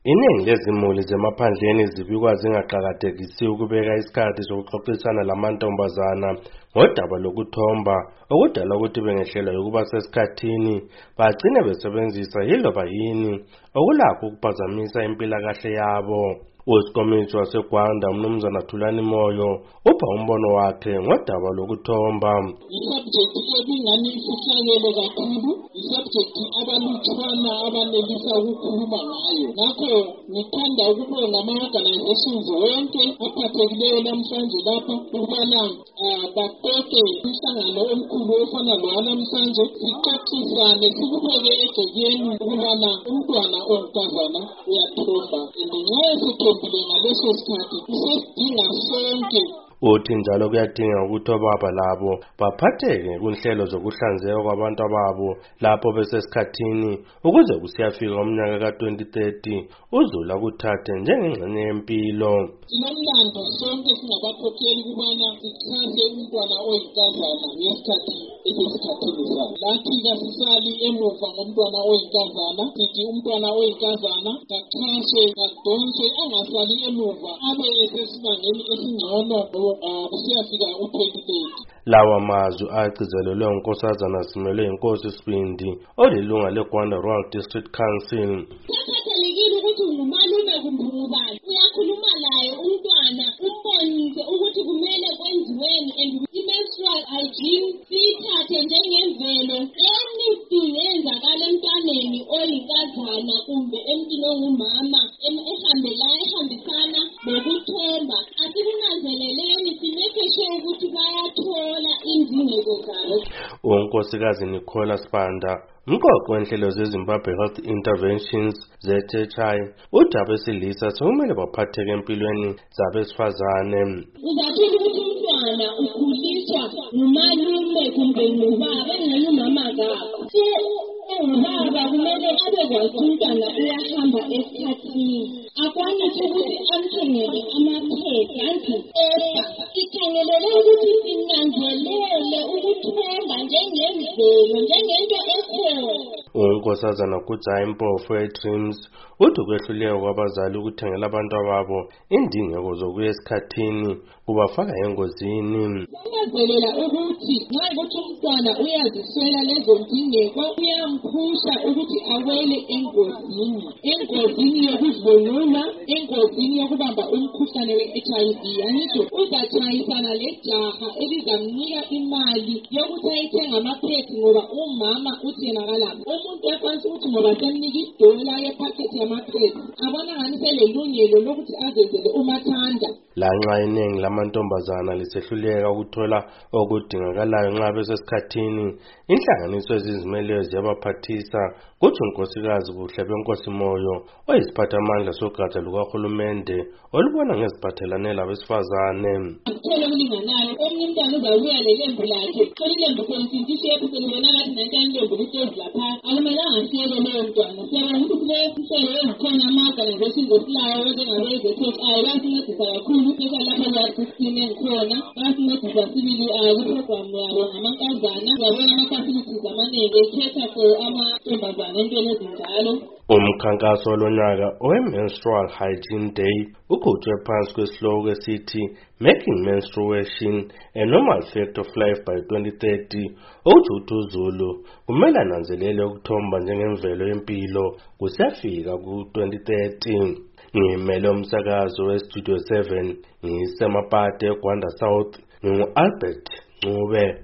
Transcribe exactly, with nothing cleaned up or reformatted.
Iningi lezimuli zemaphandleni zibikwa zingaqhakathekisi ukubeka isikhathi sokuxoxisana lamantombazana ngodaba lokuthomba okudala ukuthi bengehlelwa ukuba sesikhathini bagcine besebenzisa yiloba yini okulakho ukuphazamisa impilakahle yabo. Usikomiti waseGwanda uMnumzana Thulani Moyo upha umbono wakhe ngodaba lokuthomba. Isubject ebingani isihlakelo kakhulu, isubject abalutshwana abanelisa ukukhuluma ngayo. Ngakho ngithanda ukubonga ama-organizations wonke aphathekileyo namhlanje lapha ukubana babheke umhlangano omkhulu ofana lowanamuhlanje sixoxisane sikubeke egcekeni ukubana umntwana onkazana uyathomba. Ngenxa ngaleso sikhathi isesidinga sonke. Uthi njalo kuyadinga ukuthi obaba labo baphatheke kunhlelo zokuhlanzeka kwabantu ababo lapho besesikhathini ukuze kusiyafika umnyaka ka twenty thirty uzula kuthathe njengengxenye yempilo. Sinomlando sonke singabakhokheli ukubana sichaze umntwana oyinkazana ngesikhathi esesikhathini sakhe. Lathi kasisali emuva ngomntwana oyinkazana, sithi umntwana oyinkazana kachazwe kadonswe angasali emuva abe esesibangeni esingcono kusiyafika u twenty thirty. Lawa mazwi agcizelelwe unkosazana Zimelwe Inkosi Sibindi olilunga leGwanda Rural District Council. Kuyakhathalekile ukuthi ngumalume kumbe ngubani uyakhuluma laye umntwana umbonise ukuthi kumele kwenziweni and i-menstrual hygiene siyithathe njengemvelo anything eyenzakala emntwaneni oyinkazana kumbe emntwini ongumama ehambela ehambisana nokuthomba asikunanzeleleni simeke sure ukuthi bayathola indingeko zabo. Unkosikazi Nicola Sibanda umqoqi wenhlelo zeZimbabwe Health Interventions Z H I uthi abesilisa sekumele baphatheke empilweni zabesifazane. Uzathola ukuthi umntwana ukhuliswa ngumalume kumbe ngubaba engayumama kakho. Ubaba kumele abekwazi umntwana uyahamba esikhathini. Akwanise ukuthi amthengele amaphepha anti epha ikhangelele ukuthi sinanzelele ukuthomba njengemvelo njengento ekhona. Unkosazana Kujayi Mpofu eDreams uthi kwehluleka kwabazali ukuthengela abantu ababo indingeko zokuya esikhathini kubafaka engozini. Sinanzelela ukuthi nxa ukuthi umntwana uyaziswela lezo ndingeko uyamphusha ukuthi awele engozini engozini yokudluluma engozini yokubamba umkhuhlane we-H I V. Angisho uzatshayisana lejaha elizamnika imali yokuthi ayithenga amaphepha ngoba umama uthi yena kalapho umuntu ekwanisa ukuthi ngoba semnika idola yephakethi yamaphepha abona ngani selelungelo lokuthi azenzele umathanda. Lanxa iningi lamantombazana lisehluleka ukuthola okudingakalayo nxa besesikhathini inhlanganiso ezizimeleyo ziyabaphathisa kuthi unkosikazi Buhle Benkosi Moyo oyisiphathamandla sogatsha lukahulumende olubona ngeziphathelane labesifazane. Akuthola ukulinganayo omunye umntwana uzabuya lelembu lakhe ilembu selisindishe epho selibona ngathi nantani lembu litezi lapha akumelanga siyeke leyo mntwana siyabona ukuthi kule sihlelo ezikhona ama-organizations esilayo njengabe-Z H I bayasincedisa kakhulu especially lapha kuya-sixteen engikhona bayasincedisa sibili kwiprogramu yabo ngamankazana ngiyabona ama-facilities amaningi ekhetha for amantombazana entweni ezinjalo. Umkhankaso olonyaka owe-Menstrual Hygiene Day ukhutshwe phansi kwesihloko esithi Making Menstruation a Normal Fact of Life by twenty thirty ukuthi uZulu kumele ananzelele ukuthomba njengemvelo yempilo kusiyafika ku twenty thirty. Ngimele umsakazo weStudio seven ngisemapate eGwanda South ngingu-Albert Ncube.